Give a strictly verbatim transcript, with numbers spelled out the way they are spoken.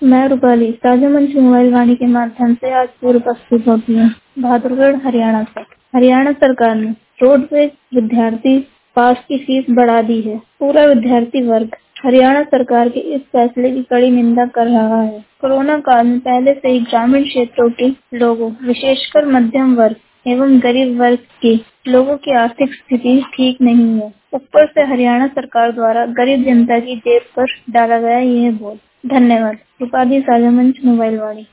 मैं रूपाली साझा मंच मोबाइल वाणी के माध्यम से आज पूर्व उपस्थित होती हूँ बहादुरगढ़ हरियाणा से। हरियाणा सरकार ने रोडवेज विद्यार्थी पास की फीस बढ़ा दी है। पूरा विद्यार्थी वर्ग हरियाणा सरकार के इस फैसले की कड़ी निंदा कर रहा है। कोरोना काल में पहले से ही ग्रामीण क्षेत्रों के लोगों विशेषकर मध्यम वर्ग एवं गरीब वर्ग के लोगों की आर्थिक स्थिति ठीक नहीं है। ऊपर से हरियाणा सरकार द्वारा गरीब जनता की जेब पर डाला गया यह बोझ। धन्यवाद। रूपाली साझा मंच मोबाइल वाणी।